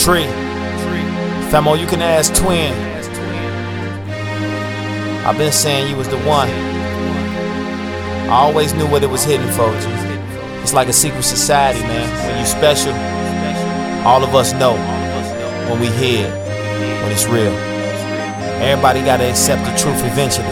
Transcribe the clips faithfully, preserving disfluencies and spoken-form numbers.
Tree. Famo, you can ask Twin. I've been saying you was the one. I always knew what it was hidden for you. It's like a secret society, man. When you special, all of us know when we hear it, when it's real. Everybody gotta accept the truth eventually.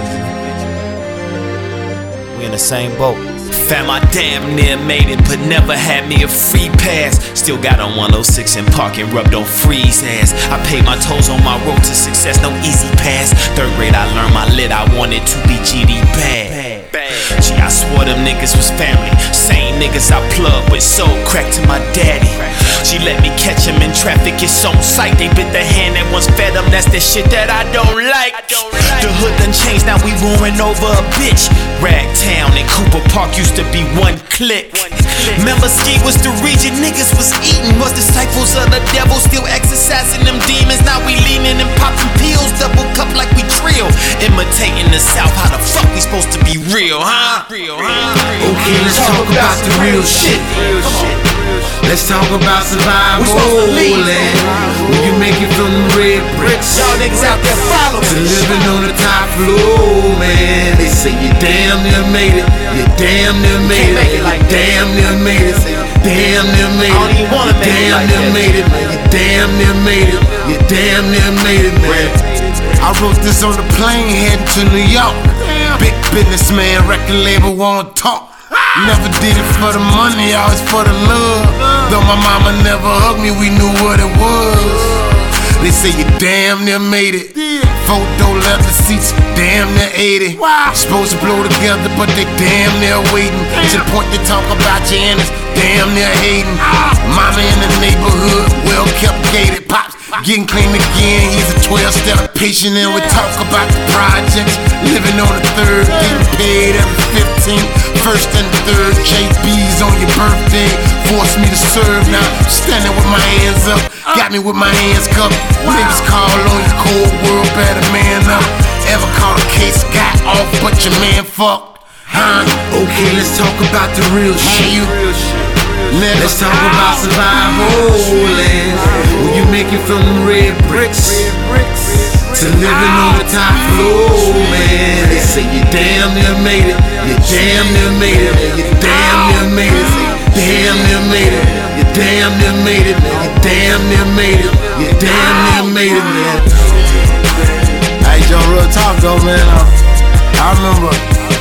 We in the same boat. Fam, I damn near made it, but never had me a free pass. Still got on one oh six and parking, rubbed on freeze ass. I paid my tolls on my road to success, no easy pass. Third grade I learned my lit, I wanted to be G D bad. Gee, I swore them niggas was family. Same niggas I plugged with, sold crack to my daddy. She let me catch him in traffic, it's on sight. They bit the hand that once fed them, that's the shit that I don't like. The hood done changed, now we roaring over a bitch. Ragtown and Cooper Park used to be one click. Remember Ski was the region niggas was eating. Was disciples of the devil, still exercising them demons. Now we leaning and popping pills, double cup like we trill. Imitating the South, how the fuck we supposed to be real, huh? Okay, let's talk about the real shit. Let's talk about survival. When you make it from the red bricks, y'all niggas out there follow to living on the top floor, man. They say you damn near made it. You damn near made it. You damn near made it. Damn near made it. Damn near made it. You damn near made it. You damn near made it, man. I wrote this on the plane heading to New York. Big businessman, record label won't talk. Never did it for the money, always for the love. Though my mama never hugged me, we knew what it was. They say you damn near made it. Photo leather seats, damn near eighty. Supposed to blow together, but they damn near waiting. To the point they talk about you and it's damn near hating. Mama in the neighborhood, well kept gated. Pops getting clean again, he's a twelve-step patient. And we talk about the projects, living on the third, getting paid every fifteen. First and third, J B's on your birthday. Forced me to serve now, standing with my hands up. Got me with my hands cupped. Niggas call on your cold world, better man up. Ever caught a case, got off, but your man fucked? Huh? Okay, let's talk about the real shit. Let's talk about survival. When you make it from the red bricks to living on the top floor, man. They say you damn near made it. You damn near made it. You damn near made it. Damn near made it. You damn near made it. You damn near made it. You damn near made it, man. Hey, Joe, real talk though, man. I, I remember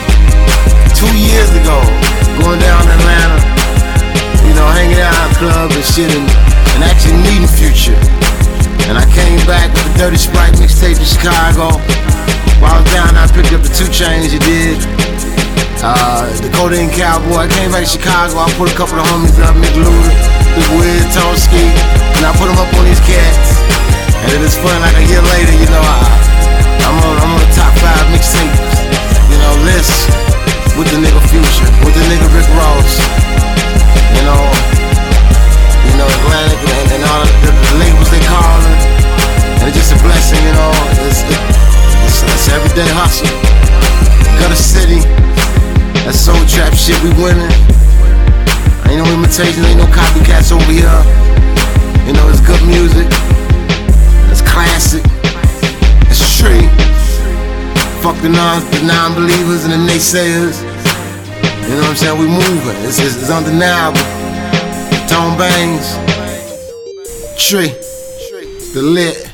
two years ago going down to Atlanta, you know, hanging out in the club and shit, and, and actually meeting Future. And I came back with the Dirty Sprite mixtape to Chicago. While I was down, I picked up the two chains you did. Uh, the Codeine Cowboy. I came back to Chicago, I put a couple of homies up, Mick Luda, Big Wiz, Tonsky, and I put them up on these cats. And then it's funny, like a year later, you know, I, I'm on I'm on the top five mixtape, you know, list with the nigga Future, with the nigga Rick Ross. You know, you know, Atlantic and, and all the, the labels they callin'. And it's just a blessing, you know. It's, it, it's, it's everyday hustle. Gutter City, that soul trap shit, we winning. Ain't no imitations, ain't no copycats over here. You know, it's good music. It's classic. It's true. Fuck the non the non-believers and the naysayers. You know what I'm saying? We moving. It's, it's, it's undeniable. Tone Bangs. Tree. The lit.